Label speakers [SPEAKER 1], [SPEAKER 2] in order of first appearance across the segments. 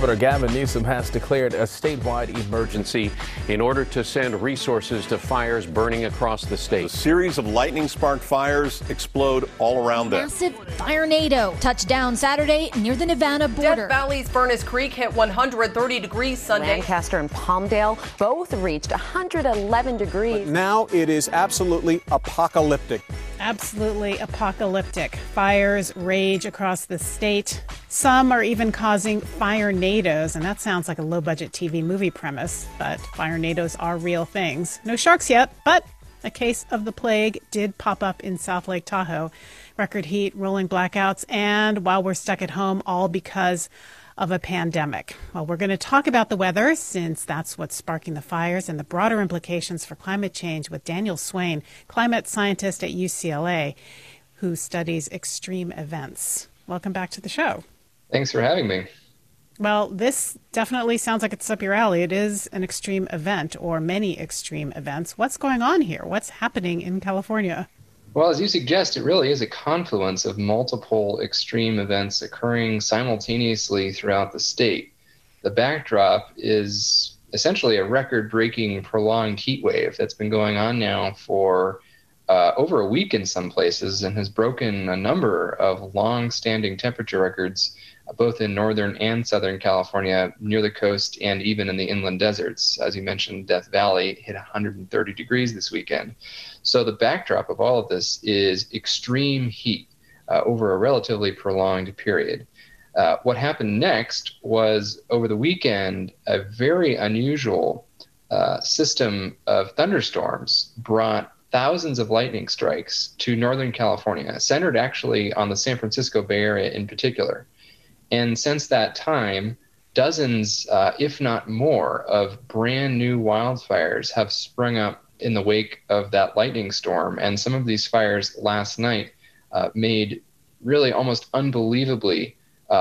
[SPEAKER 1] Governor Gavin Newsom has declared a statewide emergency in order to send resources to fires burning across the state.
[SPEAKER 2] A series of lightning-sparked fires explode all around them.
[SPEAKER 3] Massive firenado touched down Saturday near the Nevada border.
[SPEAKER 4] Death Valley's Furnace Creek hit 130 degrees Sunday.
[SPEAKER 5] Lancaster and Palmdale both reached 111 degrees.
[SPEAKER 6] But now it is absolutely apocalyptic.
[SPEAKER 7] Absolutely apocalyptic. Fires rage across the state. Some are even causing firenadoes, and that sounds like a low-budget TV movie premise, but firenadoes are real things. No sharks yet, but a case of the plague did pop up in South Lake Tahoe. Record heat, rolling blackouts, and while we're stuck at home, all because of a pandemic. Well, we're going to talk about the weather, since that's what's sparking the fires, and the broader implications for climate change with Daniel Swain, climate scientist at UCLA, who studies extreme events. Welcome back to the show.
[SPEAKER 8] Thanks for having me.
[SPEAKER 7] Well, this definitely sounds like it's up your alley. It is an extreme event, or many extreme events. What's going on here? What's happening in California?
[SPEAKER 8] Well, as you suggest, it really is a confluence of multiple extreme events occurring simultaneously throughout the state. The backdrop is essentially a record-breaking prolonged heat wave that's been going on now for over a week in some places, and has broken a number of long-standing temperature records, both in northern and southern California, near the coast, and even in the inland deserts. As you mentioned, Death Valley hit 130 degrees this weekend. So the backdrop of all of this is extreme heat over a relatively prolonged period. What happened next was, over the weekend, a very unusual system of thunderstorms brought thousands of lightning strikes to Northern California, centered actually on the San Francisco Bay Area in particular. And since that time, dozens, if not more, of brand new wildfires have sprung up in the wake of that lightning storm. And some of these fires last night made really almost unbelievably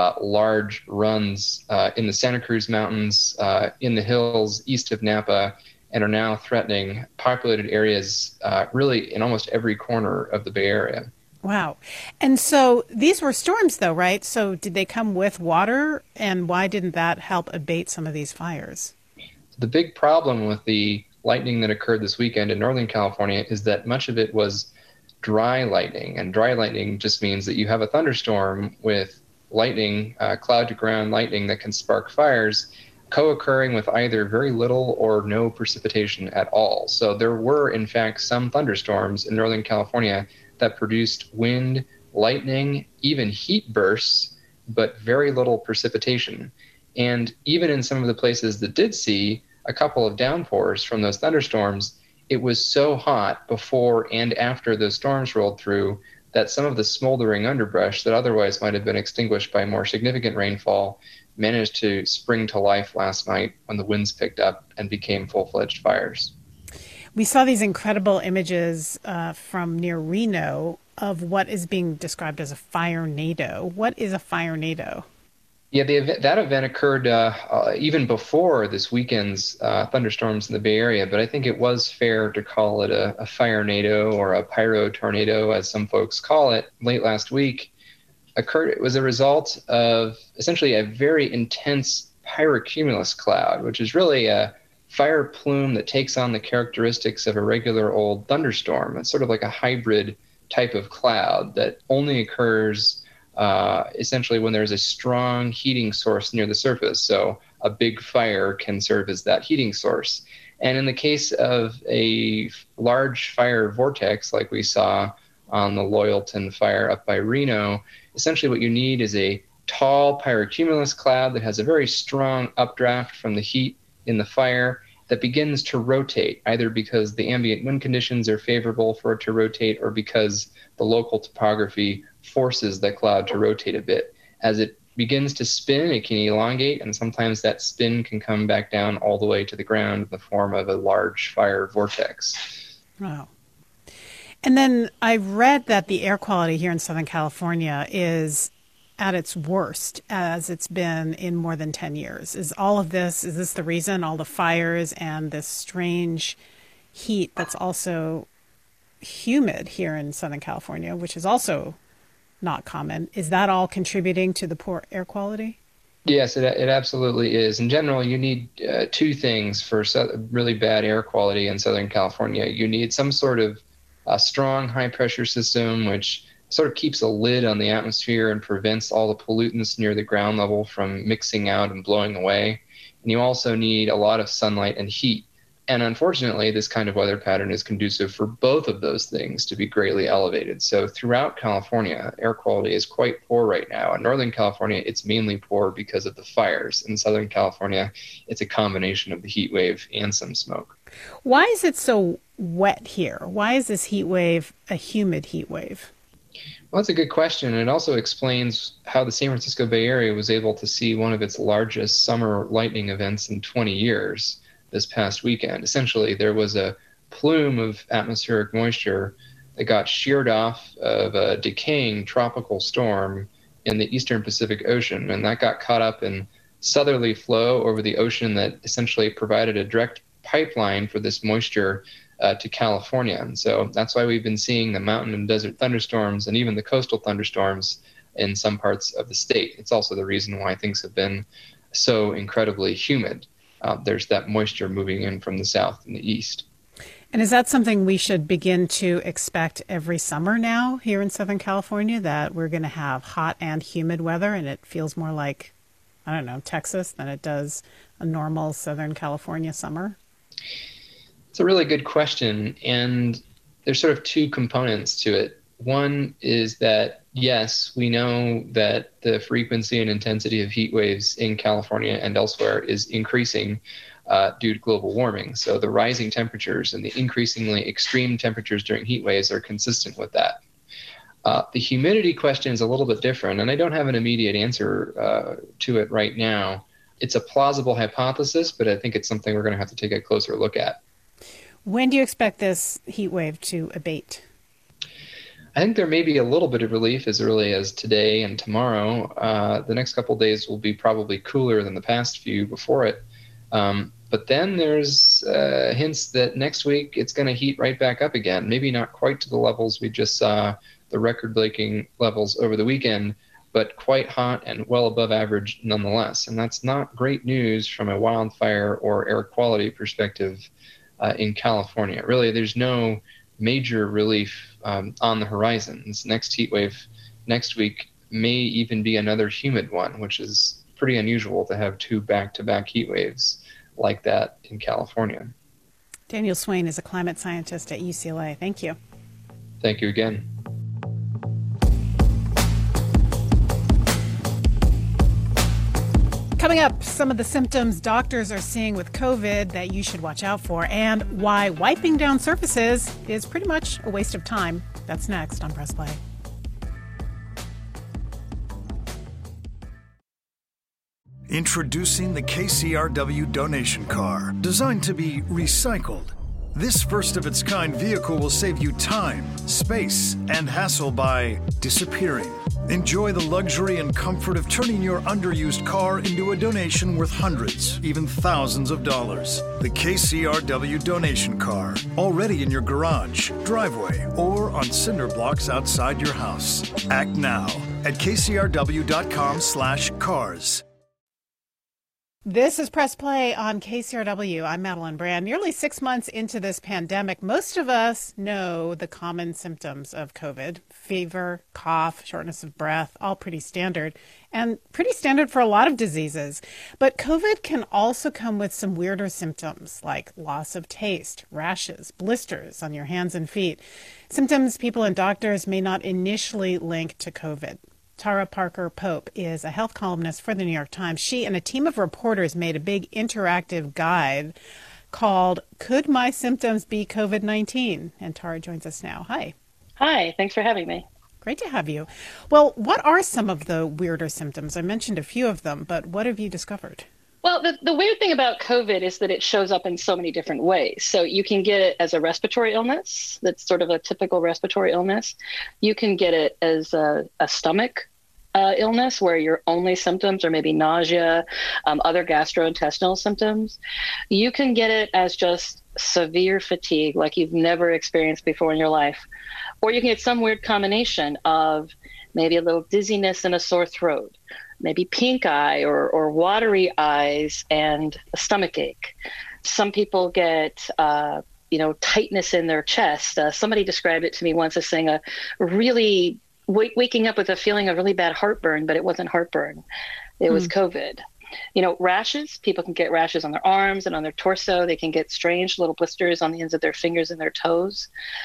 [SPEAKER 8] large runs in the Santa Cruz Mountains, in the hills east of Napa, and are now threatening populated areas really in almost every corner of the Bay Area.
[SPEAKER 7] Wow. And so these were storms, though, right? So did they come with water? And why didn't that help abate some of these fires?
[SPEAKER 8] The big problem with the lightning that occurred this weekend in Northern California is that much of it was dry lightning. And dry lightning just means that you have a thunderstorm with lightning, cloud-to-ground lightning that can spark fires, co-occurring with either very little or no precipitation at all. So there were, in fact, some thunderstorms in Northern California that produced wind, lightning, even heat bursts, but very little precipitation. And even in some of the places that did see a couple of downpours from those thunderstorms, it was so hot before and after those storms rolled through that some of the smoldering underbrush that otherwise might have been extinguished by more significant rainfall managed to spring to life last night when the winds picked up and became full-fledged fires.
[SPEAKER 7] We saw these incredible images from near Reno of what is being described as a firenado. What is a firenado?
[SPEAKER 8] Yeah, that event occurred even before this weekend's thunderstorms in the Bay Area, but I think it was fair to call it a firenado, or a pyro tornado, as some folks call it. Late last week, it was a result of essentially a very intense pyrocumulus cloud, which is really a fire plume that takes on the characteristics of a regular old thunderstorm. It's sort of like a hybrid type of cloud that only occurs essentially when there's a strong heating source near the surface. So a big fire can serve as that heating source. And in the case of a large fire vortex, like we saw on the Loyalton fire up by Reno, essentially what you need is a tall pyrocumulus cloud that has a very strong updraft from the heat in the fire that begins to rotate, either because the ambient wind conditions are favorable for it to rotate, or because the local topography forces that cloud to rotate a bit. As it begins to spin, it can elongate, and sometimes that spin can come back down all the way to the ground in the form of a large fire vortex.
[SPEAKER 7] Wow. And then I read that the air quality here in Southern California is at its worst as it's been in more than 10 years. Is this the reason, all the fires and this strange heat that's also humid here in Southern California, which is also not common, is that all contributing to the poor air quality?
[SPEAKER 8] Yes, it absolutely is. In general, you need two things for really bad air quality in Southern California. You need some sort of strong high-pressure system, which sort of keeps a lid on the atmosphere and prevents all the pollutants near the ground level from mixing out and blowing away. And you also need a lot of sunlight and heat. And unfortunately, this kind of weather pattern is conducive for both of those things to be greatly elevated. So throughout California, air quality is quite poor right now. In Northern California, it's mainly poor because of the fires. In Southern California, it's a combination of the heat wave and some smoke.
[SPEAKER 7] Why is it so wet here? Why is this heat wave a humid heat wave?
[SPEAKER 8] Well, that's a good question. It also explains how the San Francisco Bay Area was able to see one of its largest summer lightning events in 20 years. This past weekend. Essentially, there was a plume of atmospheric moisture that got sheared off of a decaying tropical storm in the eastern Pacific Ocean, and that got caught up in southerly flow over the ocean that essentially provided a direct pipeline for this moisture to California. And so that's why we've been seeing the mountain and desert thunderstorms and even the coastal thunderstorms in some parts of the state. It's also the reason why things have been so incredibly humid. There's that moisture moving in from the south and the east.
[SPEAKER 7] And is that something we should begin to expect every summer now here in Southern California, that we're going to have hot and humid weather and it feels more like, I don't know, Texas than it does a normal Southern California summer?
[SPEAKER 8] It's a really good question. And there's sort of two components to it. One is that, yes, we know that the frequency and intensity of heat waves in California and elsewhere is increasing due to global warming. So the rising temperatures and the increasingly extreme temperatures during heat waves are consistent with that. The humidity question is a little bit different, and I don't have an immediate answer to it right now. It's a plausible hypothesis, but I think it's something we're going to have to take a closer look at.
[SPEAKER 7] When do you expect this heat wave to abate?
[SPEAKER 8] I think there may be a little bit of relief as early as today and tomorrow. The next couple of days will be probably cooler than the past few before it. But then there's hints that next week it's going to heat right back up again. Maybe not quite to the levels we just saw, the record-breaking levels over the weekend, but quite hot and well above average nonetheless. And that's not great news from a wildfire or air quality perspective in California. Really, there's no major relief on the horizon. This next heat wave next week may even be another humid one, which is pretty unusual to have two back-to-back heat waves like that in California.
[SPEAKER 7] Daniel Swain is a climate scientist at UCLA. Thank you.
[SPEAKER 8] Thank you again.
[SPEAKER 7] Coming up, some of the symptoms doctors are seeing with COVID that you should watch out for, and why wiping down surfaces is pretty much a waste of time. That's next on Press Play.
[SPEAKER 9] Introducing the KCRW donation car, designed to be recycled. This first-of-its-kind vehicle will save you time, space, and hassle by disappearing. Enjoy the luxury and comfort of turning your underused car into a donation worth hundreds, even thousands of dollars. The KCRW donation car, already in your garage, driveway, or on cinder blocks outside your house. Act now at kcrw.com/cars.
[SPEAKER 7] This is Press Play on KCRW. I'm Madeline Brand. Nearly 6 months into this pandemic, most of us know the common symptoms of COVID. Fever, cough, shortness of breath, all pretty standard, and pretty standard for a lot of diseases. But COVID can also come with some weirder symptoms like loss of taste, rashes, blisters on your hands and feet. Symptoms people and doctors may not initially link to COVID. Tara Parker Pope is a health columnist for the New York Times. She and a team of reporters made a big interactive guide called Could My Symptoms Be COVID-19? And Tara joins us now. Hi.
[SPEAKER 10] Hi, thanks for having me.
[SPEAKER 7] Great to have you. Well, what are some of the weirder symptoms? I mentioned a few of them, but what have you discovered?
[SPEAKER 10] Well, the weird thing about COVID is that it shows up in so many different ways. So you can get it as a respiratory illness. That's sort of a typical respiratory illness. You can get it as a stomach illness where your only symptoms are maybe nausea, other gastrointestinal symptoms. You can get it as just severe fatigue like you've never experienced before in your life. Or you can get some weird combination of maybe a little dizziness and a sore throat, maybe pink eye or watery eyes and a stomach ache. Some people get, tightness in their chest. Somebody described it to me once as saying a really waking up with a feeling of really bad heartburn, but it wasn't heartburn. It was COVID. Rashes, people can get rashes on their arms and on their torso. They can get strange little blisters on the ends of their fingers and their toes.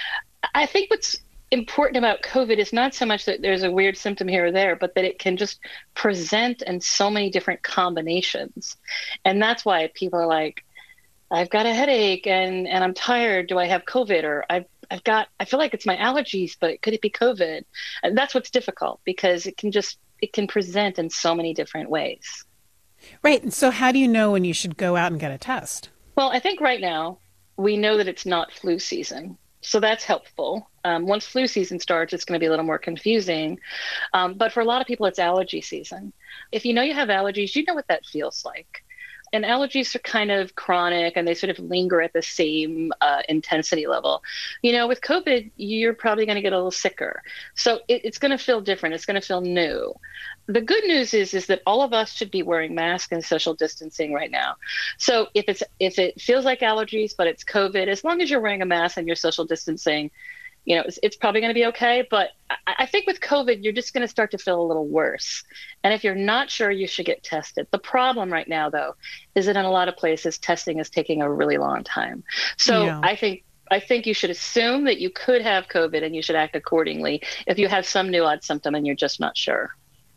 [SPEAKER 10] I think what's important about COVID is not so much that there's a weird symptom here or there, but that it can just present in so many different combinations. And that's why people are like, I've got a headache and I'm tired. Do I have COVID? Or I feel like it's my allergies, but could it be COVID? And that's what's difficult because it can present in so many different ways.
[SPEAKER 7] Right. And so how do you know when you should go out and get a test?
[SPEAKER 10] Well, I think right now we know that it's not flu season. So that's helpful. Once flu season starts, it's going to be a little more confusing. But for a lot of people, it's allergy season. If you know you have allergies, you know what that feels like. And allergies are kind of chronic and they sort of linger at the same intensity level. With COVID, you're probably going to get a little sicker. So it's going to feel different. It's going to feel new. The good news is that all of us should be wearing masks and social distancing right now. So if it feels like allergies, but it's COVID, as long as you're wearing a mask and you're social distancing, it's probably going to be okay. But I think with COVID, you're just going to start to feel a little worse. And if you're not sure, you should get tested. The problem right now, though, is that in a lot of places, testing is taking a really long time. So yeah. I think you should assume that you could have COVID and you should act accordingly if you have some new odd symptom and you're just not sure.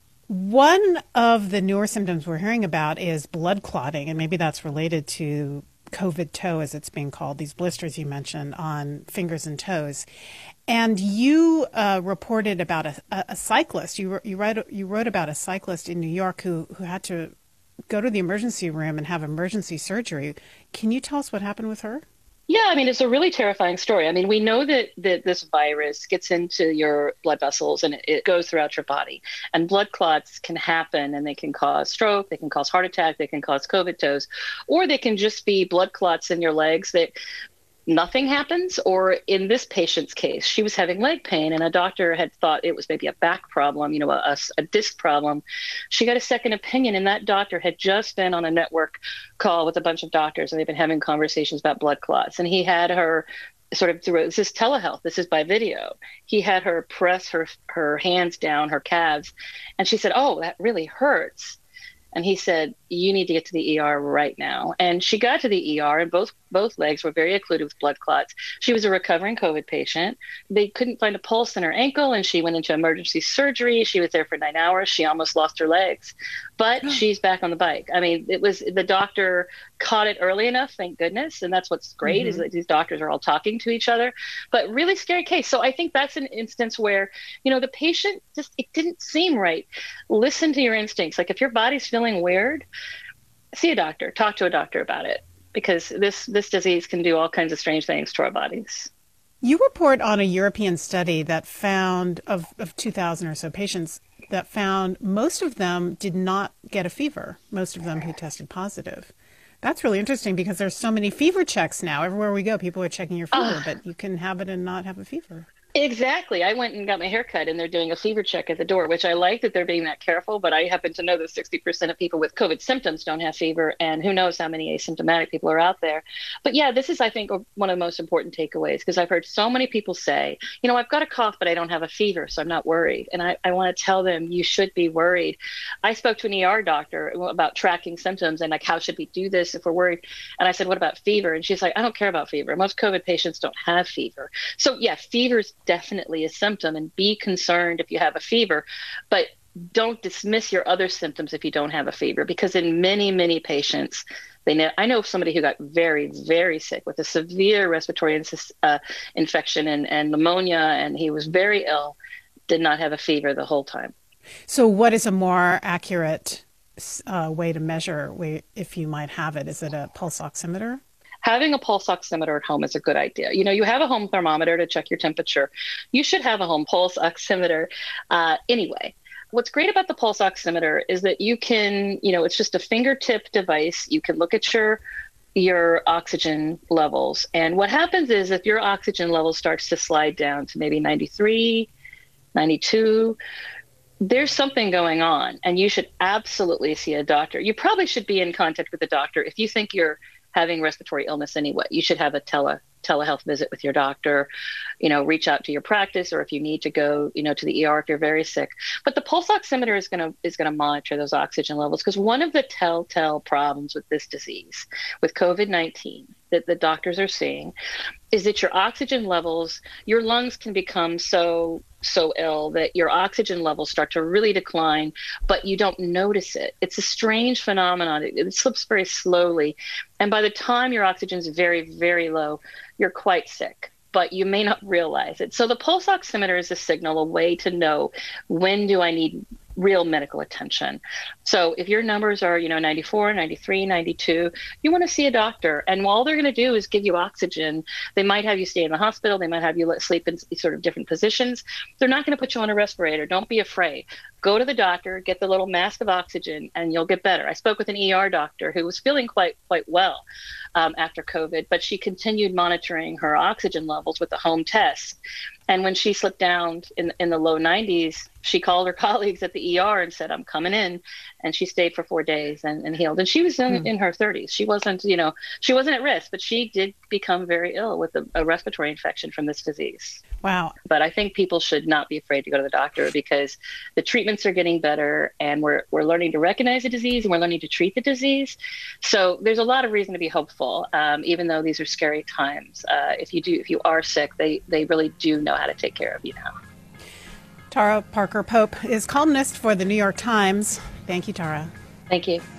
[SPEAKER 7] One of the newer symptoms we're hearing about is blood clotting, and maybe that's related to COVID toe, as it's being called, these blisters you mentioned on fingers and toes. And you reported about a cyclist. You wrote about a cyclist in New York who had to go to the emergency room and have emergency surgery. Can you tell us what happened with her?
[SPEAKER 10] Yeah, it's a really terrifying story. We know that this virus gets into your blood vessels and it goes throughout your body. And blood clots can happen and they can cause stroke, they can cause heart attack, they can cause COVID toes, or they can just be blood clots in your legs that nothing happens. Or in this patient's case, she was having leg pain and a doctor had thought it was maybe a back problem, a disc problem. She got a second opinion and that doctor had just been on a network call with a bunch of doctors and they've been having conversations about blood clots. And he had her sort of through, this is telehealth, this is by video. He had her press her hands down, her calves. And she said, "Oh, that really hurts." And he said, "You need to get to the ER right now." And she got to the ER and both legs were very occluded with blood clots. She was a recovering COVID patient. They couldn't find a pulse in her ankle and she went into emergency surgery. She was there for 9 hours. She almost lost her legs, but she's back on the bike. It was, the doctor caught it early enough, thank goodness. And that's what's great is that these doctors are all talking to each other, but really scary case. So I think that's an instance where, the patient it didn't seem right. Listen to your instincts. Like if your body's feeling weird, see a doctor, talk to a doctor about it, because this disease can do all kinds of strange things to our bodies.
[SPEAKER 7] You report on a European study that found of 2,000 or so patients that found most of them did not get a fever, most of them who tested positive. That's really interesting because there's so many fever checks now. Everywhere we go, people are checking your fever, but you can have it and not have a fever.
[SPEAKER 10] Exactly. I went and got my hair cut and they're doing a fever check at the door, which I like that they're being that careful. But I happen to know that 60% of people with COVID symptoms don't have fever. And who knows how many asymptomatic people are out there. But yeah, this is, I think, one of the most important takeaways, because I've heard so many people say, I've got a cough, but I don't have a fever, so I'm not worried. And I want to tell them you should be worried. I spoke to an ER doctor about tracking symptoms and like, how should we do this if we're worried? And I said, what about fever? And she's like, I don't care about fever. Most COVID patients don't have fever. So yeah, fever's definitely a symptom, and be concerned if you have a fever, but don't dismiss your other symptoms if you don't have a fever, because in many, many patients, I know somebody who got very, very sick with a severe respiratory infection and pneumonia, and he was very ill, did not have a fever the whole time.
[SPEAKER 7] So what is a more accurate way to measure if you might have it? Is it a pulse oximeter?
[SPEAKER 10] Having a pulse oximeter at home is a good idea. You have a home thermometer to check your temperature. You should have a home pulse oximeter anyway. What's great about the pulse oximeter is that you can, it's just a fingertip device. You can look at your oxygen levels. And what happens is if your oxygen level starts to slide down to maybe 93, 92, there's something going on, and you should absolutely see a doctor. You probably should be in contact with a doctor if you think you're having respiratory illness anyway. You should have a telehealth visit with your doctor, reach out to your practice, or if you need to go, to the ER if you're very sick. But the pulse oximeter is going to monitor those oxygen levels, because one of the telltale problems with this disease, with COVID-19, that the doctors are seeing, is that your oxygen levels, your lungs can become so ill that your oxygen levels start to really decline, but you don't notice it. It's a strange phenomenon. It slips very slowly. And by the time your oxygen is very, very low, you're quite sick, but you may not realize it. So the pulse oximeter is a signal, a way to know, when do I need real medical attention? So if your numbers are, 94, 93, 92, you want to see a doctor. And all they're going to do is give you oxygen. They might have you stay in the hospital. They might have you sleep in sort of different positions. They're not going to put you on a respirator. Don't be afraid. Go to the doctor, get the little mask of oxygen, and you'll get better. I spoke with an ER doctor who was feeling quite well after COVID, but she continued monitoring her oxygen levels with the home test. And when she slipped down in the low 90s, she called her colleagues at the ER and said, I'm coming in. And she stayed for 4 days and healed. And she was in her 30s. She wasn't, she wasn't at risk, but she did become very ill with a respiratory infection from this disease.
[SPEAKER 7] Wow.
[SPEAKER 10] But I think people should not be afraid to go to the doctor, because the treatments are getting better, and we're learning to recognize the disease, and we're learning to treat the disease. So there's a lot of reason to be hopeful, even though these are scary times. If you are sick, they really do know how to take care of you now.
[SPEAKER 7] Tara Parker Pope is columnist for the New York Times. Thank you, Tara.
[SPEAKER 10] Thank you.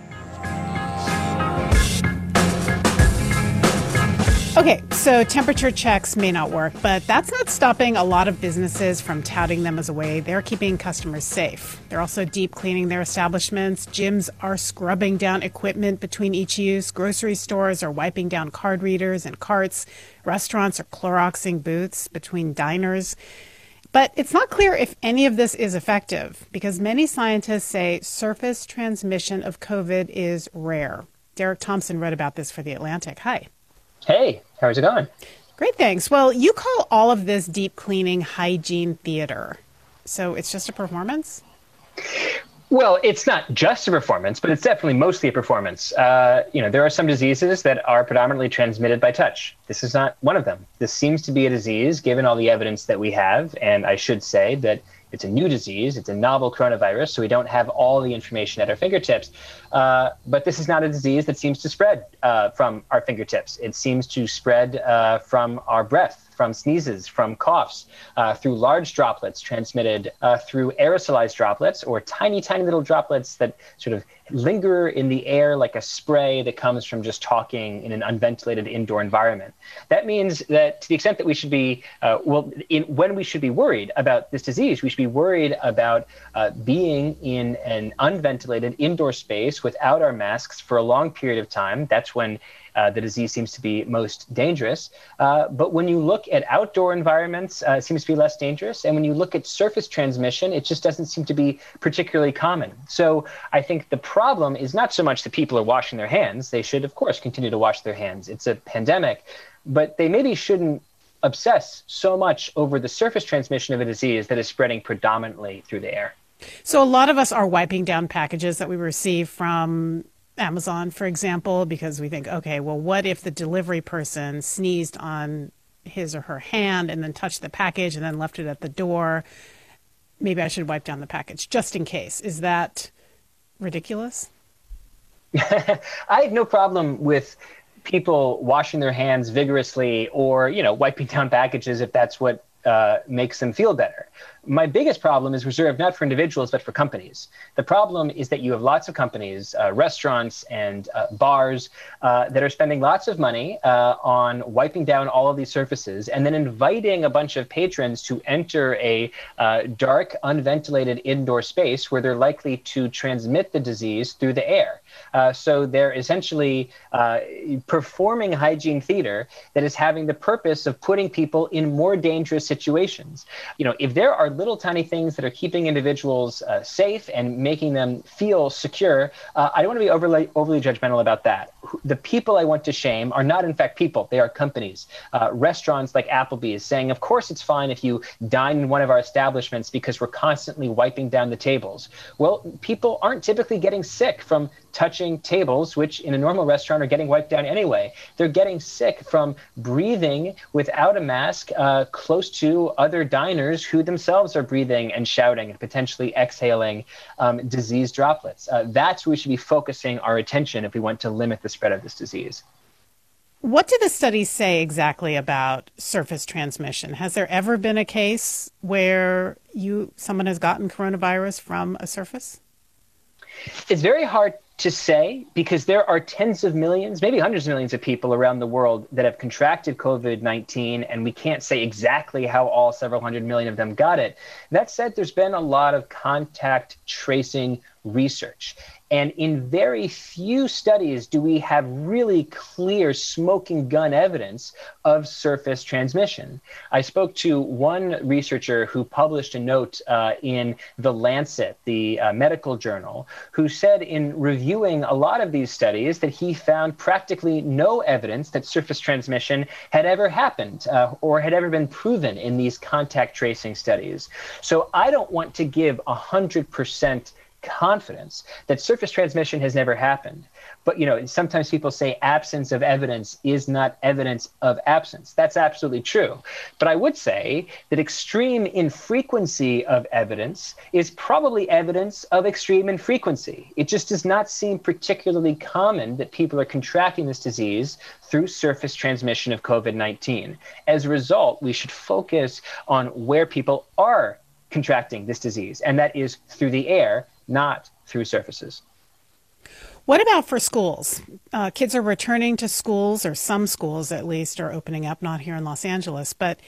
[SPEAKER 7] Okay, so temperature checks may not work, but that's not stopping a lot of businesses from touting them as a way they're keeping customers safe. They're also deep cleaning their establishments. Gyms are scrubbing down equipment between each use. Grocery stores are wiping down card readers and carts. Restaurants are Cloroxing booths between diners. But it's not clear if any of this is effective, because many scientists say surface transmission of COVID is rare. Derek Thompson wrote about this for The Atlantic. Hi.
[SPEAKER 11] Hey, how's it going?
[SPEAKER 7] Great, thanks. Well, you call all of this deep cleaning hygiene theater. So it's just a performance?
[SPEAKER 11] Well, it's not just a performance, but it's definitely mostly a performance. There are some diseases that are predominantly transmitted by touch. This is not one of them. This seems to be a disease, given all the evidence that we have. And I should say that it's a new disease. It's a novel coronavirus, so we don't have all the information at our fingertips. But this is not a disease that seems to spread from our fingertips. It seems to spread from our breath, from sneezes, from coughs, through large droplets transmitted through aerosolized droplets, or tiny, tiny little droplets that sort of linger in the air like a spray that comes from just talking in an unventilated indoor environment. That means that to the extent that we should be, when we should be worried about this disease, we should be worried about being in an unventilated indoor space without our masks for a long period of time. That's when the disease seems to be most dangerous. But when you look at outdoor environments, it seems to be less dangerous. And when you look at surface transmission, it just doesn't seem to be particularly common. So I think the problem is not so much that people are washing their hands. They should, of course, continue to wash their hands. It's a pandemic. But they maybe shouldn't obsess so much over the surface transmission of a disease that is spreading predominantly through the air.
[SPEAKER 7] So a lot of us are wiping down packages that we receive from Amazon, for example, because we think, okay, well, what if the delivery person sneezed on his or her hand and then touched the package and then left it at the door? Maybe I should wipe down the package just in case. Is that ridiculous?
[SPEAKER 11] I have no problem with people washing their hands vigorously or, wiping down packages if that's what makes them feel better. My biggest problem is reserved not for individuals, but for companies. The problem is that you have lots of companies, restaurants and bars that are spending lots of money on wiping down all of these surfaces and then inviting a bunch of patrons to enter a dark, unventilated indoor space where they're likely to transmit the disease through the air. So they're essentially performing hygiene theater that is having the purpose of putting people in more dangerous situations. If there are little tiny things that are keeping individuals safe and making them feel secure, I don't want to be overly judgmental about that. The people I want to shame are not, in fact, people. They are companies. Restaurants like Applebee's saying, of course, it's fine if you dine in one of our establishments because we're constantly wiping down the tables. Well, people aren't typically getting sick from touching tables, which in a normal restaurant are getting wiped down anyway. They're getting sick from breathing without a mask close to other diners who themselves are breathing and shouting and potentially exhaling disease droplets. That's where we should be focusing our attention if we want to limit the spread of this disease.
[SPEAKER 7] What do the studies say exactly about surface transmission? Has there ever been a case where someone has gotten coronavirus from a surface?
[SPEAKER 11] It's very hard to say because there are tens of millions, maybe hundreds of millions of people around the world that have contracted COVID-19, and we can't say exactly how all several hundred million of them got it. That said, there's been a lot of contact tracing research. And in very few studies do we have really clear smoking gun evidence of surface transmission. I spoke to one researcher who published a note in The Lancet, the medical journal, who said in reviewing a lot of these studies that he found practically no evidence that surface transmission had ever happened or had ever been proven in these contact tracing studies. So I don't want to give 100% confidence that surface transmission has never happened. But, sometimes people say absence of evidence is not evidence of absence. That's absolutely true. But I would say that extreme infrequency of evidence is probably evidence of extreme infrequency. It just does not seem particularly common that people are contracting this disease through surface transmission of COVID-19. As a result, we should focus on where people are contracting this disease, and that is through the air, not through surfaces.
[SPEAKER 7] What about for schools? Kids are returning to schools, or some schools at least are opening up, not here in Los Angeles, but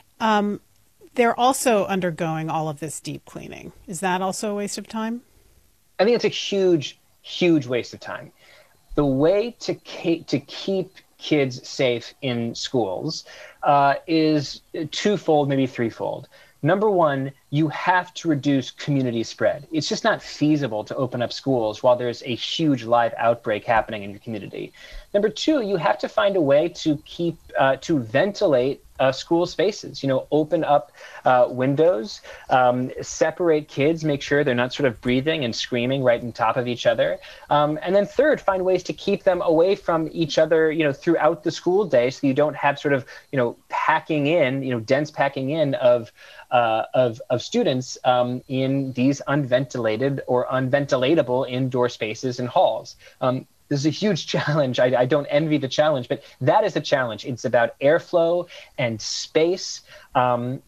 [SPEAKER 7] they're also undergoing all of this deep cleaning. Is that also a waste of time?
[SPEAKER 11] I think it's a huge, huge waste of time. The way to keep kids safe in schools is twofold, maybe threefold. Number one, you have to reduce community spread. It's just not feasible to open up schools while there's a huge live outbreak happening in your community. Number two, you have to find a way to to ventilate school spaces. Open up windows, separate kids, make sure they're not sort of breathing and screaming right on top of each other. And then third, find ways to keep them away from each other, throughout the school day, so you don't have sort of, packing in, dense packing in of students in these unventilated or unventilatable indoor spaces and halls. This is a huge challenge. I don't envy the challenge, but that is a challenge. It's about airflow and space and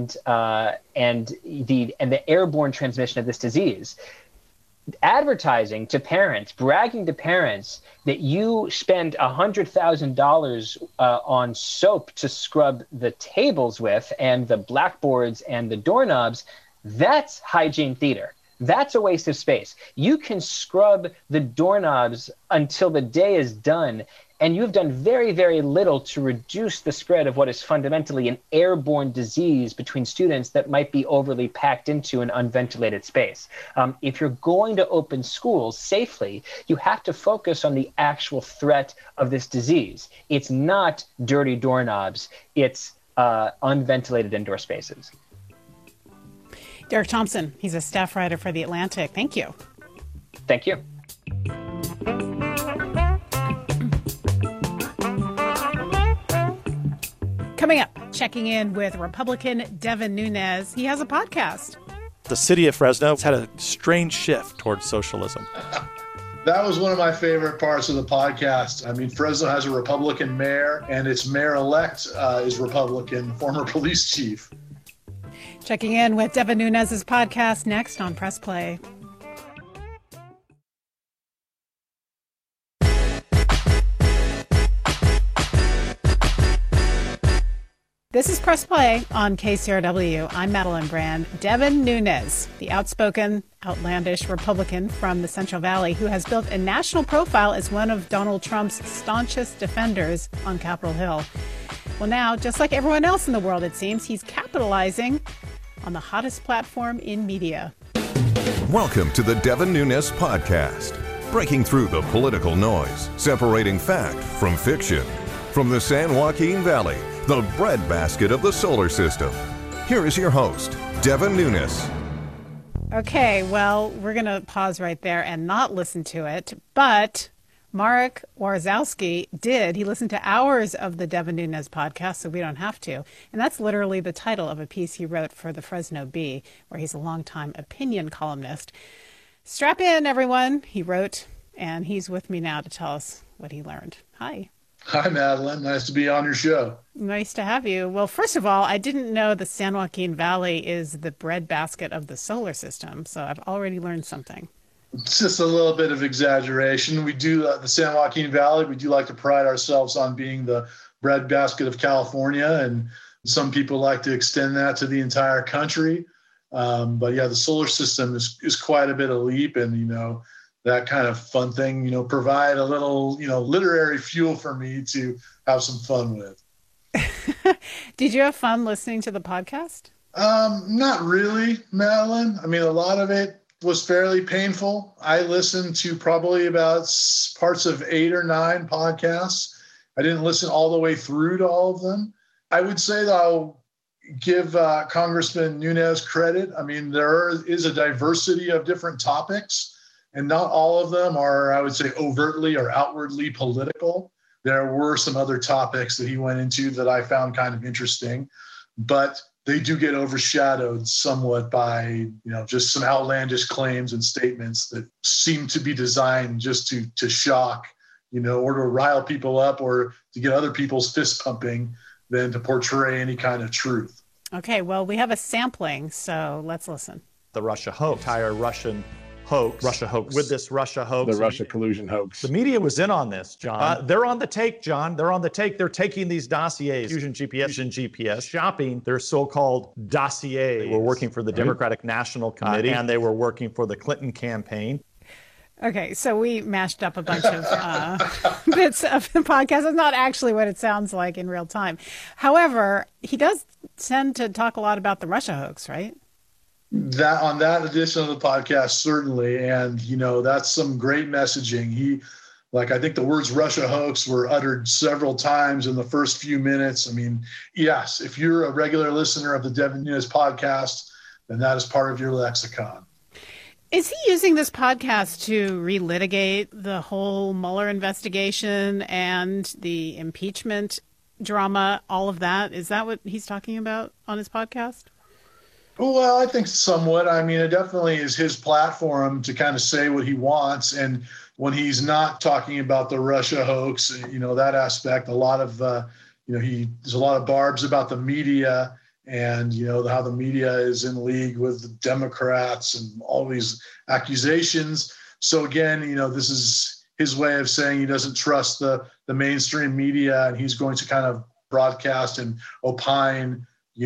[SPEAKER 11] the airborne transmission of this disease. Advertising to parents, bragging to parents that you spend $100,000 on soap to scrub the tables with and the blackboards and the doorknobs, that's hygiene theater. That's a waste of space. You can scrub the doorknobs until the day is done, and you've done very, very little to reduce the spread of what is fundamentally an airborne disease between students that might be overly packed into an unventilated space. If you're going to open schools safely, you have to focus on the actual threat of this disease. It's not dirty doorknobs. It's unventilated indoor spaces.
[SPEAKER 7] Derek Thompson, he's a staff writer for The Atlantic. Thank you.
[SPEAKER 11] Thank you.
[SPEAKER 7] Coming up, checking in with Republican Devin Nunes. He has a podcast.
[SPEAKER 12] The city of Fresno has had a strange shift towards socialism.
[SPEAKER 13] That was one of my favorite parts of the podcast. I mean, Fresno has a Republican mayor, and its mayor-elect is Republican, former police chief.
[SPEAKER 7] Checking in with Devin Nunes' podcast next on Press Play. This is Press Play on KCRW. I'm Madeline Brand. Devin Nunes, the outspoken, outlandish Republican from the Central Valley who has built a national profile as one of Donald Trump's staunchest defenders on Capitol Hill. Well, now, just like everyone else in the world, it seems, he's capitalizing on the hottest platform in media.
[SPEAKER 14] Welcome to the Devin Nunes Podcast, breaking through the political noise, separating fact from fiction. From the San Joaquin Valley, the breadbasket of the solar system. Here is your host, Devin Nunes.
[SPEAKER 7] Okay, well, we're going to pause right there and not listen to it, but Marek Warszawski did. He listened to hours of the Devin Nunes podcast, so we don't have to. And that's literally the title of a piece he wrote for the Fresno Bee, where he's a longtime opinion columnist. Strap in, everyone, he wrote, and he's with me now to tell us what he learned. Hi.
[SPEAKER 13] Hi, Madeline. Nice to be on your show.
[SPEAKER 7] Nice to have you. Well, first of all, I didn't know the San Joaquin Valley is the breadbasket of the solar system, so I've already learned something.
[SPEAKER 13] It's just a little bit of exaggeration. We do the San Joaquin Valley. We do like to pride ourselves on being the breadbasket of California, and some people like to extend that to the entire country. But yeah, the solar system is quite a bit of leap, and that kind of fun thing, provide a little, literary fuel for me to have some fun with.
[SPEAKER 7] Did you have fun listening to the podcast?
[SPEAKER 13] Not really, Madeline. I mean, a lot of it was fairly painful. I listened to probably about parts of 8 or 9 podcasts. I didn't listen all the way through to all of them. I would say that I'll give Congressman Nunes credit. I mean, there is a diversity of different topics, and not all of them are, I would say, overtly or outwardly political. There were some other topics that he went into that I found kind of interesting, but they do get overshadowed somewhat by, just some outlandish claims and statements that seem to be designed just to shock, or to rile people up or to get other people's fist pumping than to portray any kind of truth.
[SPEAKER 7] Okay, well, we have a sampling, so let's listen.
[SPEAKER 12] The Russia hoax, entire Russia hoax. With this Russia hoax.
[SPEAKER 15] The Russia collusion hoax.
[SPEAKER 12] The media was in on this, John. They're on the take, John. They're on the take. They're taking these dossiers, Fusion GPS, shopping their so-called dossiers. They were working for the Democratic National Committee, and they were working for the Clinton campaign.
[SPEAKER 7] Okay, so we mashed up a bunch of bits of the podcast. It's not actually what it sounds like in real time. However, he does tend to talk a lot about the Russia hoax, right?
[SPEAKER 13] That on that edition of the podcast, certainly. And, that's some great messaging. I think the words Russia hoax were uttered several times in the first few minutes. I mean, yes, if you're a regular listener of the Devin Nunes podcast, then that is part of your lexicon.
[SPEAKER 7] Is he using this podcast to relitigate the whole Mueller investigation and the impeachment drama, all of that? Is that what he's talking about on his podcast?
[SPEAKER 13] Well, I think somewhat. I mean, it definitely is his platform to kind of say what he wants. And when he's not talking about the Russia hoax, that aspect, a lot of, there's a lot of barbs about the media and, how the media is in league with the Democrats and all these accusations. So again, this is his way of saying he doesn't trust the mainstream media, and he's going to kind of broadcast and opine,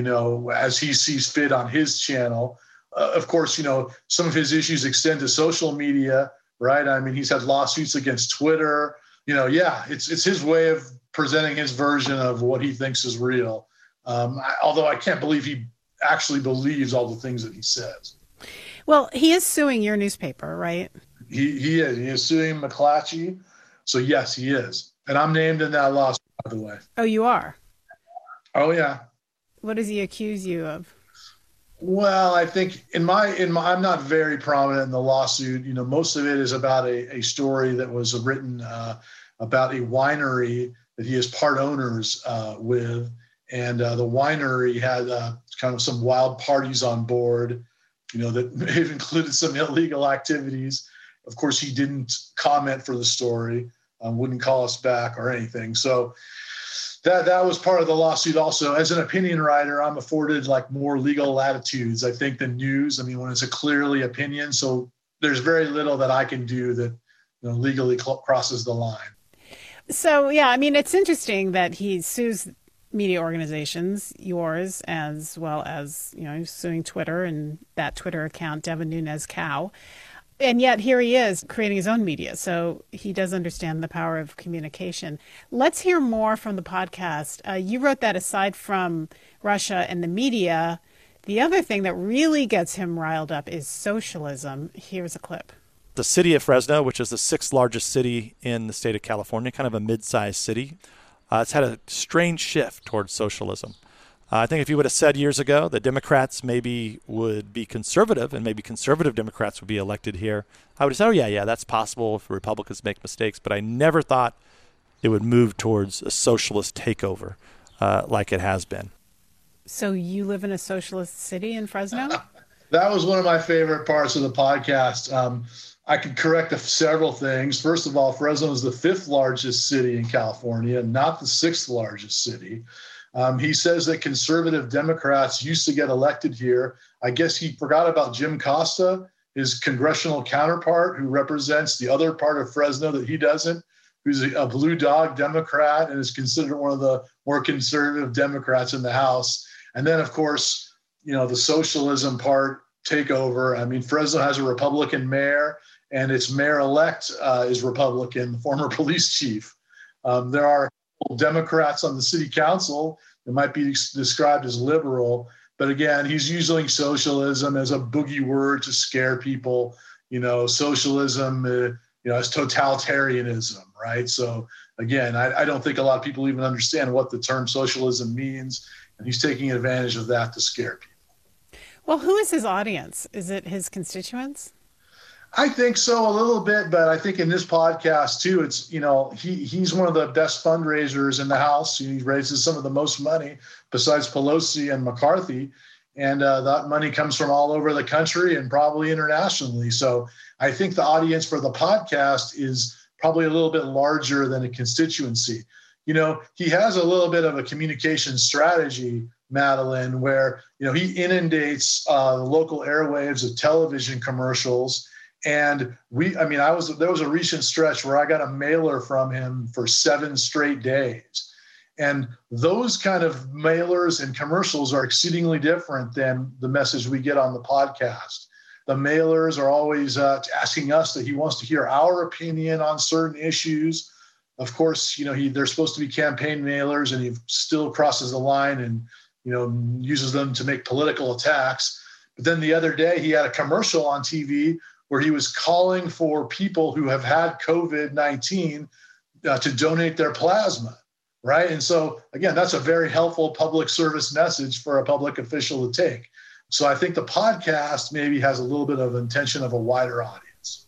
[SPEAKER 13] as he sees fit on his channel. Of course, some of his issues extend to social media, right? I mean, he's had lawsuits against Twitter. It's his way of presenting his version of what he thinks is real. Although I can't believe he actually believes all the things that he says.
[SPEAKER 7] Well, he is suing your newspaper, right?
[SPEAKER 13] He is. He is suing McClatchy. So, yes, he is. And I'm named in that lawsuit, by the way.
[SPEAKER 7] Oh, you are?
[SPEAKER 13] Oh, yeah.
[SPEAKER 7] What does he accuse you of?
[SPEAKER 13] Well, I think in my I'm not very prominent in the lawsuit. Most of it is about a story that was written about a winery that he is part owners with. And the winery had kind of some wild parties on board, that may have included some illegal activities. Of course, he didn't comment for the story, wouldn't call us back or anything. So that was part of the lawsuit also. As an opinion writer, I'm afforded more legal latitudes, I think, than news. I mean, when it's a clearly opinion. So there's very little that I can do that legally crosses the line.
[SPEAKER 7] So, yeah, I mean, it's interesting that he sues media organizations, yours, as well as, suing Twitter and that Twitter account, Devin Nunes Cow. And yet here he is creating his own media. So he does understand the power of communication. Let's hear more from the podcast. You wrote that aside from Russia and the media, the other thing that really gets him riled up is socialism. Here's a clip.
[SPEAKER 12] The city of Fresno, which is the 6th largest city in the state of California, kind of a mid-sized city, it's had a strange shift towards socialism. I think if you would have said years ago that Democrats maybe would be conservative and maybe conservative Democrats would be elected here, I would have said, oh, yeah, that's possible if Republicans make mistakes. But I never thought it would move towards a socialist takeover like it has been.
[SPEAKER 7] So you live in a socialist city in Fresno?
[SPEAKER 13] That was one of my favorite parts of the podcast. I could correct several things. First of all, Fresno is the 5th largest city in California, not the 6th largest city. He says that conservative Democrats used to get elected here. I guess he forgot about Jim Costa, his congressional counterpart, who represents the other part of Fresno that he doesn't, who's a blue dog Democrat and is considered one of the more conservative Democrats in the House. And then, of course, the socialism part take over. I mean, Fresno has a Republican mayor, and its mayor-elect is Republican, the former police chief. There are Democrats on the city council that might be described as liberal, but again, he's using socialism as a boogie word to scare people. Socialism, as totalitarianism, right? So again, I don't think a lot of people even understand what the term socialism means, and he's taking advantage of that to scare people.
[SPEAKER 7] Well, who is his audience? Is it his constituents?
[SPEAKER 13] I think so a little bit, but I think in this podcast too, it's, he's one of the best fundraisers in the House. He raises some of the most money besides Pelosi and McCarthy. And that money comes from all over the country and probably internationally. So I think the audience for the podcast is probably a little bit larger than a constituency. He has a little bit of a communication strategy, Madeline, where, he inundates the local airwaves of television commercials. And there was a recent stretch where I got a mailer from him for 7 straight days. And those kind of mailers and commercials are exceedingly different than the message we get on the podcast. The mailers are always asking us that he wants to hear our opinion on certain issues. Of course, they're supposed to be campaign mailers, and he still crosses the line and, uses them to make political attacks. But then the other day he had a commercial on TV where he was calling for people who have had COVID-19 to donate their plasma, right? And so, again, that's a very helpful public service message for a public official to take. So I think the podcast maybe has a little bit of intention of a wider audience.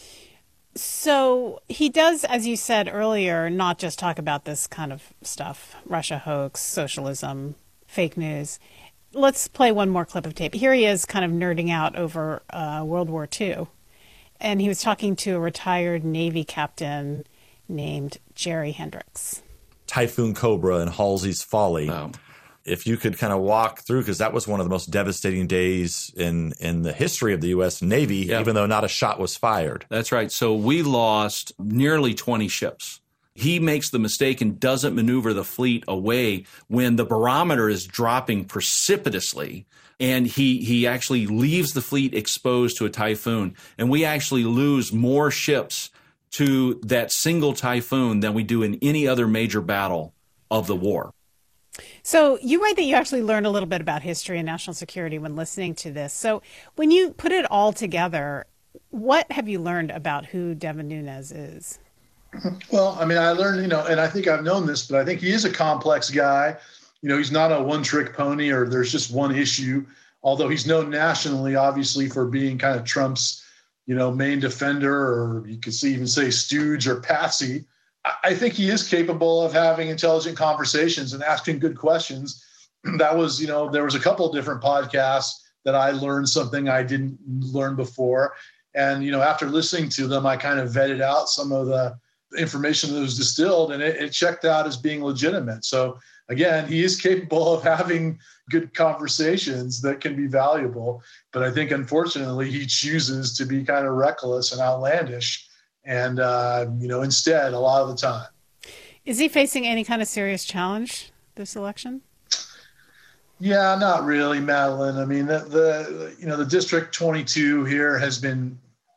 [SPEAKER 7] So he does, as you said earlier, not just talk about this kind of stuff, Russia hoax, socialism, fake news. Let's play one more clip of tape. Here he is kind of nerding out over World War II. And he was talking to a retired Navy captain named Jerry Hendricks.
[SPEAKER 15] Typhoon Cobra and Halsey's Folly. Wow. If you could kind of walk through, because that was one of the most devastating days in the history of the U.S. Navy, even though not a shot was fired.
[SPEAKER 16] That's right. So we lost nearly 20 ships. He makes the mistake and doesn't maneuver the fleet away when the barometer is dropping precipitously. And he actually leaves the fleet exposed to a typhoon. And we actually lose more ships to that single typhoon than we do in any other major battle of the war.
[SPEAKER 7] So you write that you actually learned a little bit about history and national security when listening to this. So when you put it all together, what have you learned about who Devin Nunes is?
[SPEAKER 13] Well, I learned, and I think I've known this, but I think he is a complex guy. He's not a one-trick pony or there's just one issue, although he's known nationally, obviously, for being kind of Trump's, main defender, or you could even say stooge or patsy. I think he is capable of having intelligent conversations and asking good questions. That was, there was a couple of different podcasts that I learned something I didn't learn before. And, after listening to them, I kind of vetted out some of the information that was distilled, and it checked out as being legitimate. So again, he is capable of having good conversations that can be valuable. But I think, unfortunately, he chooses to be kind of reckless and outlandish. And, instead, a lot of the time.
[SPEAKER 7] Is he facing any kind of serious challenge this election?
[SPEAKER 13] Yeah, not really, Madeline. The District 22 here has been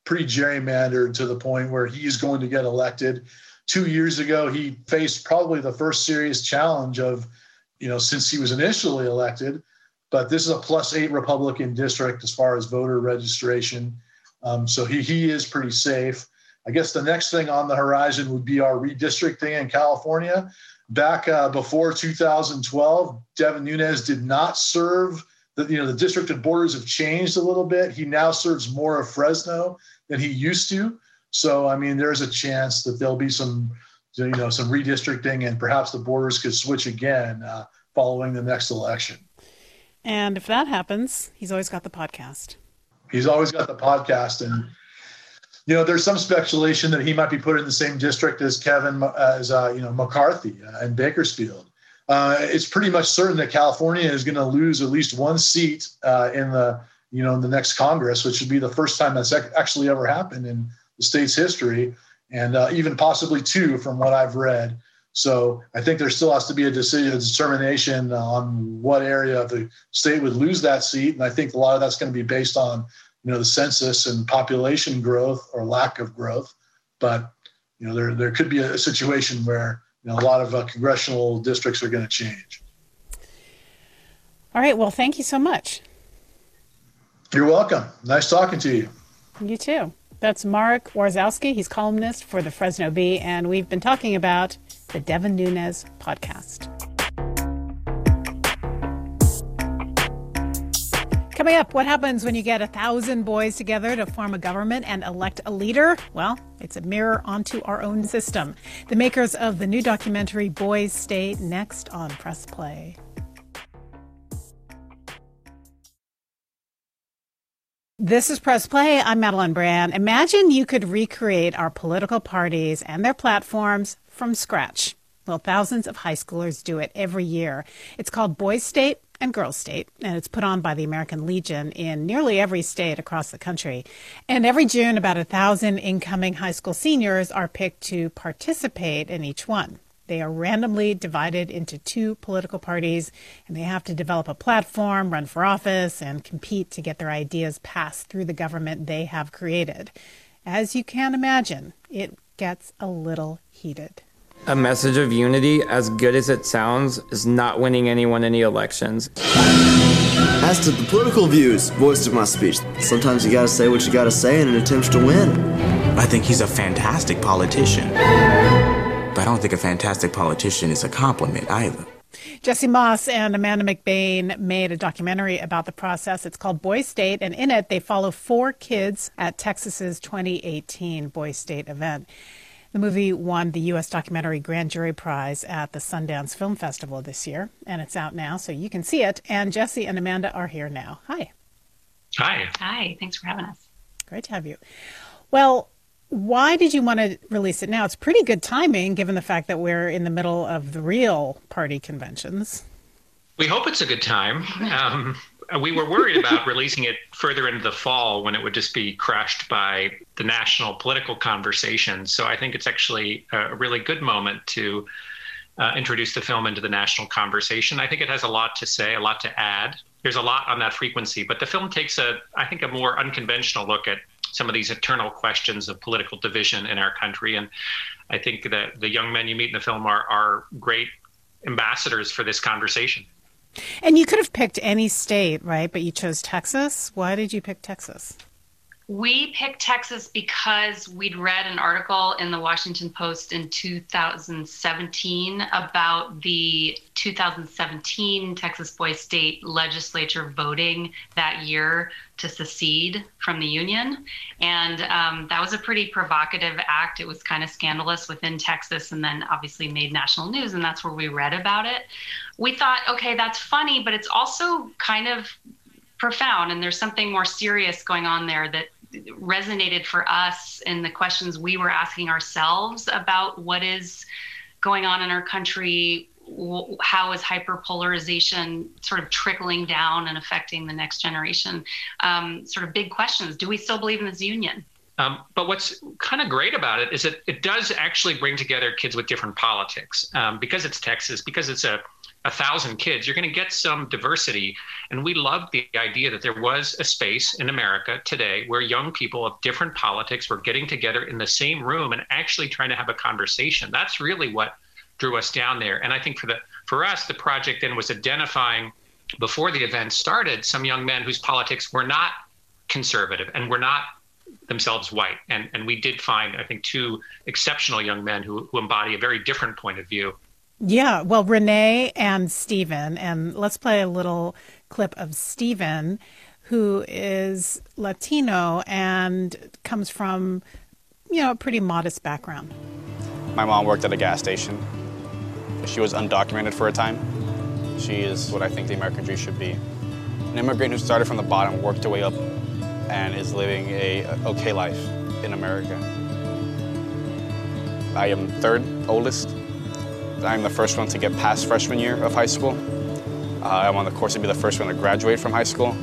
[SPEAKER 13] pretty gerrymandered to the point where he's going to get elected. 2 years ago, he faced probably the first serious challenge of, since he was initially elected. But this is a +8 Republican district as far as voter registration. So he is pretty safe. I guess the next thing on the horizon would be our redistricting in California. Back before 2012, Devin Nunes did not serve. The district and borders have changed a little bit. He now serves more of Fresno than he used to. So, there's a chance that there'll be some redistricting, and perhaps the borders could switch again following the next election.
[SPEAKER 7] And if that happens, he's always got the podcast.
[SPEAKER 13] He's always got the podcast. And, there's some speculation that he might be put in the same district as McCarthy in Bakersfield. It's pretty much certain that California is going to lose at least one seat in the next Congress, which would be the first time that's actually ever happened in the state's history, and even possibly 2 from what I've read. So I think there still has to be a determination on what area of the state would lose that seat. And I think a lot of that's going to be based on, the census and population growth or lack of growth. But, there could be a situation where, a lot of congressional districts are going to change.
[SPEAKER 7] All right. Well, thank you so much.
[SPEAKER 13] You're welcome. Nice talking to you.
[SPEAKER 7] You too. That's Mark Warzowski. He's columnist for the Fresno Bee, and we've been talking about the Devin Nunes podcast. Coming up, what happens when you get 1,000 boys together to form a government and elect a leader? Well, it's a mirror onto our own system. The makers of the new documentary Boys State, next on Press Play. This is Press Play. I'm Madeline Brand. Imagine you could recreate our political parties and their platforms from scratch. Well, thousands of high schoolers do it every year. It's called Boys State and Girls State, and it's put on by the American Legion in nearly every state across the country. And every June, about 1,000 incoming high school seniors are picked to participate in each one. They are randomly divided into 2 political parties, and they have to develop a platform, run for office, and compete to get their ideas passed through the government they have created. As you can imagine, it gets a little heated.
[SPEAKER 17] A message of unity, as good as it sounds, is not winning anyone any elections.
[SPEAKER 18] As to the political views voiced in my speech, sometimes you gotta say what you gotta say in an attempt to win.
[SPEAKER 19] I think he's a fantastic politician. But I don't think a fantastic politician is a compliment either.
[SPEAKER 7] Jesse Moss and Amanda McBain made a documentary about the process. It's called Boys State, and in it they follow 4 kids at Texas's 2018 Boys State event. The movie won the U.S. Documentary Grand Jury Prize at the Sundance Film Festival this year, and it's out now, so you can see it. And Jesse and Amanda are here now. Hi.
[SPEAKER 20] Hi.
[SPEAKER 21] Hi. Thanks for having us.
[SPEAKER 7] Great to have you. Well, why did you want to release it now? It's pretty good timing, given the fact that we're in the middle of the real party conventions.
[SPEAKER 20] We hope it's a good time. We were worried about releasing it further into the fall when it would just be crushed by the national political conversation. So I think it's actually a really good moment to introduce the film into the national conversation. I think it has a lot to say, a lot to add. There's a lot on that frequency, but the film takes a more unconventional look at some of these eternal questions of political division in our country. And I think that the young men you meet in the film are great ambassadors for this conversation.
[SPEAKER 7] And you could have picked any state, right? But you chose Texas. Why did you pick Texas?
[SPEAKER 21] We picked Texas because we'd read an article in the Washington Post in 2017 about the 2017 Texas Boys State legislature voting that year to secede from the Union. And that was a pretty provocative act. It was kind of scandalous within Texas and then obviously made national news. And that's where we read about it. We thought, okay, that's funny, but it's also kind of profound. And there's something more serious going on there that resonated for us in the questions we were asking ourselves about what is going on in our country. How is hyperpolarization sort of trickling down and affecting the next generation? Sort of big questions. Do we still believe in this union?
[SPEAKER 20] But what's kind of great about it is that it does actually bring together kids with different politics. Because it's Texas, because it's a 1,000 kids, you're going to get some diversity. And we loved the idea that there was a space in America today where young people of different politics were getting together in the same room and actually trying to have a conversation. That's really what drew us down there. And I think for us, the project then was identifying, before the event started, some young men whose politics were not conservative and were not themselves white. And we did find, I think, 2 exceptional young men who embody a very different point of view.
[SPEAKER 7] Yeah, well, Renee and Stephen, and let's play a little clip of Stephen, who is Latino and comes from, a pretty modest background.
[SPEAKER 1] My mom worked at a gas station. She was undocumented for a time. She is what I think the American dream should be. An immigrant who started from the bottom, worked her way up, and is living a okay life in America. I am 3rd oldest. I'm the first one to get past freshman year of high school. I'm on the course to be the first one to graduate from high school.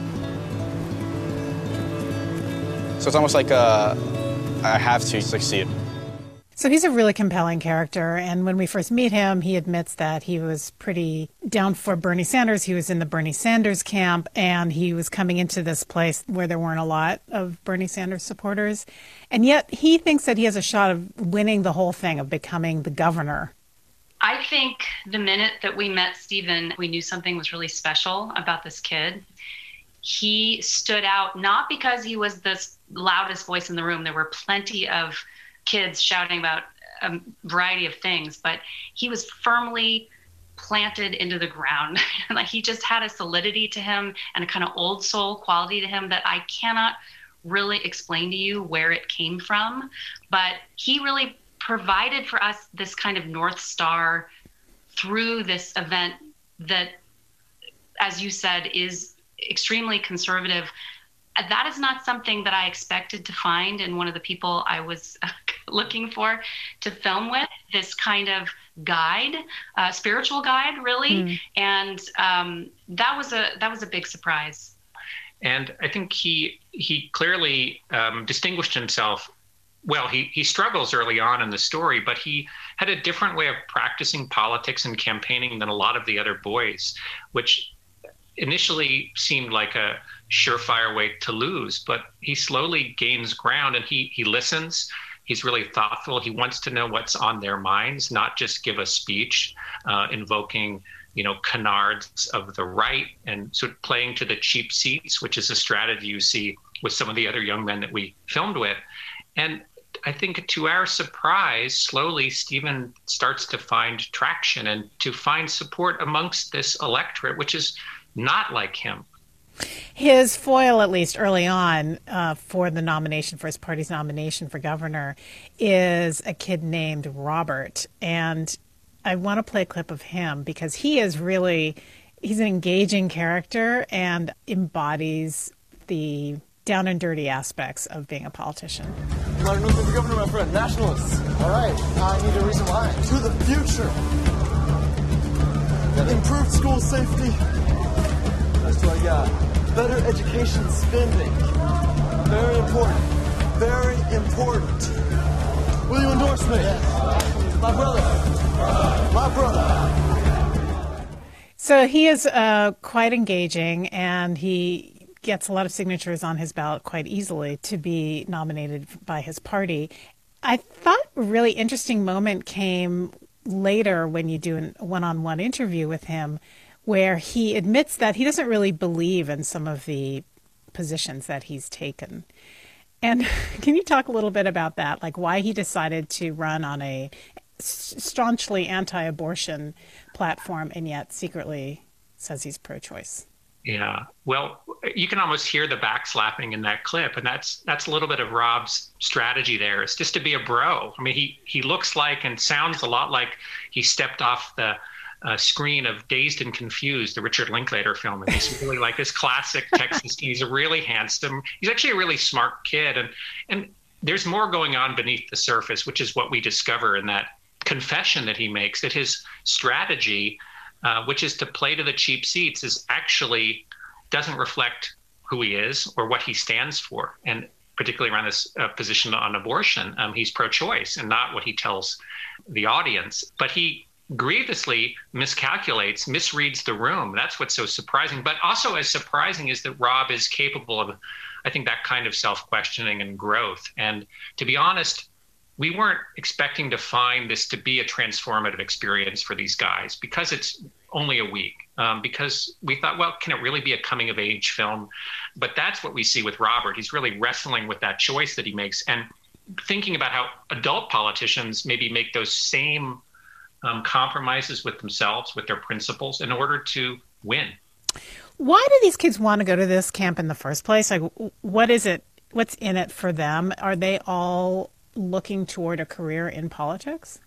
[SPEAKER 1] So it's almost like I have to succeed.
[SPEAKER 7] So he's a really compelling character, and when we first meet him, he admits that he was pretty down for Bernie Sanders. He was in the Bernie Sanders camp, and he was coming into this place where there weren't a lot of Bernie Sanders supporters. And yet he thinks that he has a shot of winning the whole thing, of becoming the governor.
[SPEAKER 21] I think the minute that we met Stephen, we knew something was really special about this kid. He stood out not because he was the loudest voice in the room. There were plenty of kids shouting about a variety of things, but he was firmly planted into the ground. Like, he just had a solidity to him and a kind of old soul quality to him that I cannot really explain to you where it came from. But he really provided for us this kind of North Star through this event that, as you said, is extremely conservative. That is not something that I expected to find in one of the people I was looking for to film with, this kind of guide, spiritual guide, really. And that was a big surprise.
[SPEAKER 20] And I think he clearly distinguished himself. Well, he struggles early on in the story, but he had a different way of practicing politics and campaigning than a lot of the other boys, which initially seemed like a surefire way to lose, but he slowly gains ground, and he listens. He's really thoughtful. He wants to know what's on their minds, not just give a speech invoking, canards of the right and sort of playing to the cheap seats, which is a strategy you see with some of the other young men that we filmed with. And I think, to our surprise, slowly Stephen starts to find traction and to find support amongst this electorate, which is not like him.
[SPEAKER 7] His foil, at least early on, for the nomination, for his party's nomination for governor, is a kid named Robert. And I want to play a clip of him because he's an engaging character and embodies the down and dirty aspects of being a politician.
[SPEAKER 22] You want to know for governor, my friend? Nationalists. All right. I need a reason why. To the future. Improved school safety. That's what I got. Better education spending. Very important. Very important. Will you endorse me? Yes. My brother. My brother.
[SPEAKER 7] So he is quite engaging, and he gets a lot of signatures on his ballot quite easily to be nominated by his party. I thought a really interesting moment came later when you do a one-on-one interview with him, where he admits that he doesn't really believe in some of the positions that he's taken. And can you talk a little bit about that, like why he decided to run on a staunchly anti-abortion platform and yet secretly says he's pro-choice?
[SPEAKER 20] Yeah, well, you can almost hear the backslapping in that clip, and that's a little bit of Rob's strategy there. It's just to be a bro. I mean, he looks like and sounds a lot like he stepped off the screen of Dazed and Confused, the Richard Linklater film, and he's really like this classic Texas. He's a really handsome. He's actually a really smart kid, and there's more going on beneath the surface, which is what we discover in that confession that he makes, that his strategy, which is to play to the cheap seats, is actually doesn't reflect who he is or what he stands for. And particularly around this position on abortion, he's pro-choice and not what he tells the audience. But he grievously miscalculates, misreads the room. That's what's so surprising. But also as surprising is that Rob is capable of, I think, that kind of self-questioning and growth. And to be honest, we weren't expecting to find this to be a transformative experience for these guys because it's only a week. Because we thought, well, can it really be a coming-of-age film? But that's what we see with Robert. He's really wrestling with that choice that he makes and thinking about how adult politicians maybe make those same compromises with themselves, with their principles, in order to win.
[SPEAKER 7] Why do these kids want to go to this camp in the first place? Like, what is it? What's in it for them? Are they all looking toward a career in politics?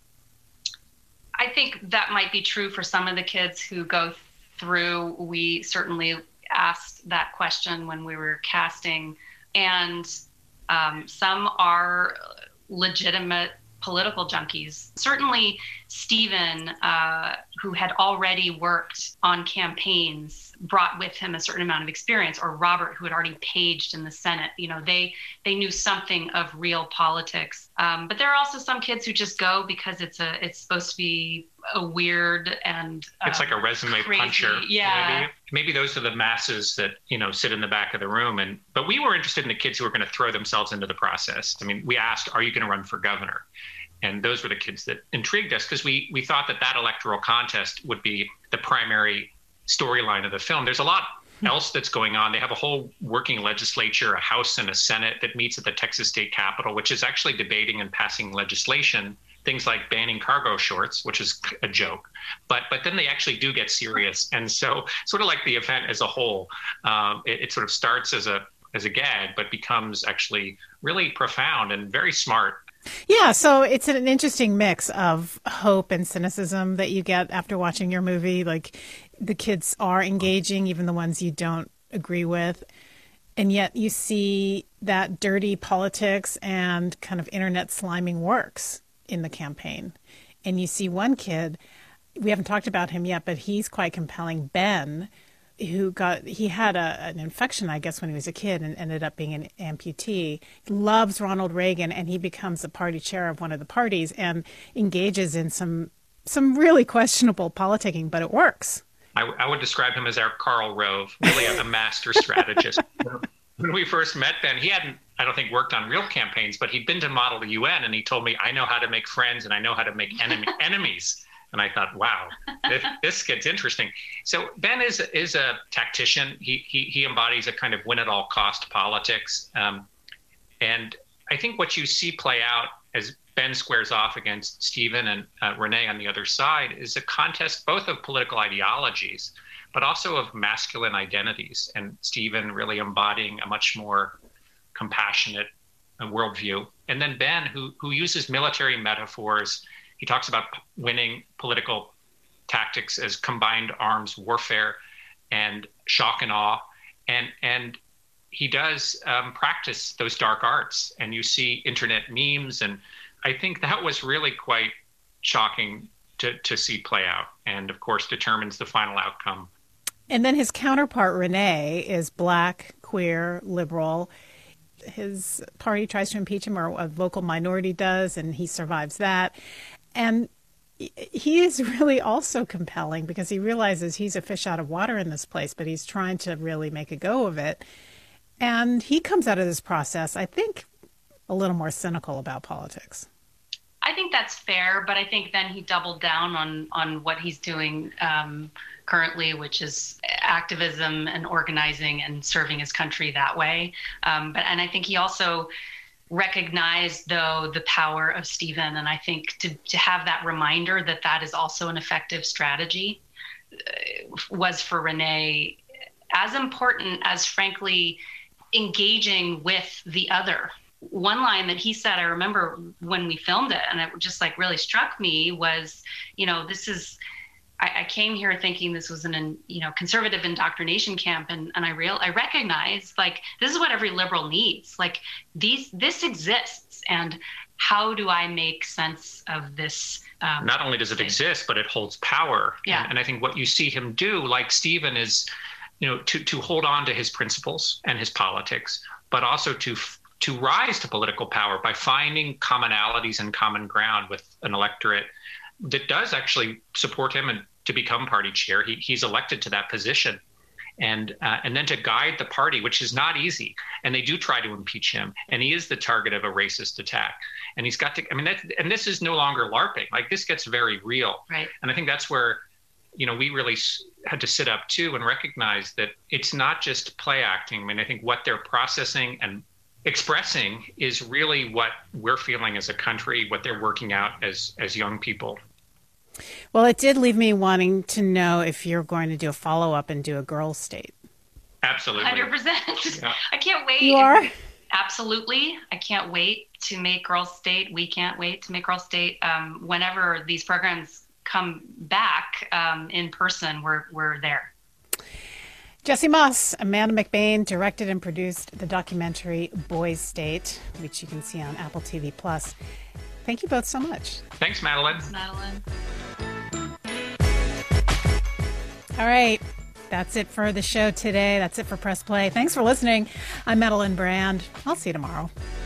[SPEAKER 21] I think that might be true for some of the kids who go through. We certainly asked that question when we were casting, and some are legitimate political junkies. Certainly Stephen, who had already worked on campaigns, brought with him a certain amount of experience, or Robert, who had already paged in the Senate. You know, they knew something of real politics. But there are also some kids who just go because it's supposed to be a weird and
[SPEAKER 20] it's like a resume
[SPEAKER 21] crazy
[SPEAKER 20] puncher.
[SPEAKER 21] Yeah.
[SPEAKER 20] Maybe those are the masses that, sit in the back of the room. But we were interested in the kids who were going to throw themselves into the process. I mean, we asked, are you going to run for governor? And those were the kids that intrigued us because we thought that electoral contest would be the primary storyline of the film. There's a lot else that's going on. They have a whole working legislature, a House and a Senate that meets at the Texas State Capitol, which is actually debating and passing legislation, things like banning cargo shorts, which is a joke. But then they actually do get serious. And so sort of like the event as a whole, it sort of starts as a gag, but becomes actually really profound and very smart.
[SPEAKER 7] Yeah, so it's an interesting mix of hope and cynicism that you get after watching your movie. Like, the kids are engaging, even the ones you don't agree with. And yet you see that dirty politics and kind of internet sliming works in the campaign. And you see one kid, we haven't talked about him yet, but he's quite compelling, Ben, he had an infection, I guess, when he was a kid and ended up being an amputee. He loves Ronald Reagan, and he becomes the party chair of one of the parties and engages in some really questionable politicking, but it works.
[SPEAKER 20] I would describe him as our Karl Rove, really a master strategist. When we first met Ben, he hadn't, I don't think, worked on real campaigns, but he'd been to model the UN, and he told me, I know how to make friends and I know how to make enemies. And I thought, wow, this gets interesting. So Ben is a tactician. He embodies a kind of win-at-all-cost politics. And I think what you see play out as Ben squares off against Stephen and Renee on the other side is a contest both of political ideologies, but also of masculine identities. And Stephen really embodying a much more compassionate worldview. And then Ben, who uses military metaphors. He talks about winning political tactics as combined arms warfare and shock and awe. And he does practice those dark arts. And you see internet memes. And I think that was really quite shocking to see play out, and of course determines the final outcome.
[SPEAKER 7] And then his counterpart, Renee, is Black, queer, liberal. His party tries to impeach him, or a vocal minority does, and he survives that. And he is really also compelling because he realizes he's a fish out of water in this place, but he's trying to really make a go of it. And he comes out of this process, I think, a little more cynical about politics.
[SPEAKER 21] I think that's fair, but I think then he doubled down on what he's doing currently, which is activism and organizing and serving his country that way. And I think he also recognized, though, the power of Stephen. And I think to have that reminder that is also an effective strategy was for Renee as important as, frankly, engaging with the other. One line that he said, I remember when we filmed it, and it just really struck me was, I came here thinking this was an conservative indoctrination camp, and I recognized this is what every liberal needs. This exists, and how do I make sense of this?
[SPEAKER 20] Not only does it exist, but it holds power.
[SPEAKER 21] Yeah.
[SPEAKER 20] And I think what you see him do, like Stephen, is to hold on to his principles and his politics, but also to rise to political power by finding commonalities and common ground with an electorate that does actually support him and to become party chair. He's elected to that position. And then to guide the party, which is not easy. And they do try to impeach him. And he is the target of a racist attack. And he's got to, and this is no longer LARPing. Like, this gets very real.
[SPEAKER 21] Right.
[SPEAKER 20] And I think that's where, we really had to sit up too and recognize that it's not just play acting. I think what they're processing and expressing is really what we're feeling as a country, what they're working out as young people.
[SPEAKER 7] Well, it did leave me wanting to know if you're going to do a follow-up and do a girls' state.
[SPEAKER 20] Absolutely.
[SPEAKER 21] 100%.
[SPEAKER 20] Yeah.
[SPEAKER 21] I can't wait.
[SPEAKER 7] You are?
[SPEAKER 21] Absolutely. I can't wait to make Girls State. We can't wait to make Girls State. Whenever these programs come back in person, we're there.
[SPEAKER 7] Jesse Moss, Amanda McBain directed and produced the documentary Boys State, which you can see on Apple TV+. Thank you both so much.
[SPEAKER 20] Thanks, Madeline.
[SPEAKER 21] Thanks, Madeline.
[SPEAKER 7] All right. That's it for the show today. That's it for Press Play. Thanks for listening. I'm Madeline Brand. I'll see you tomorrow.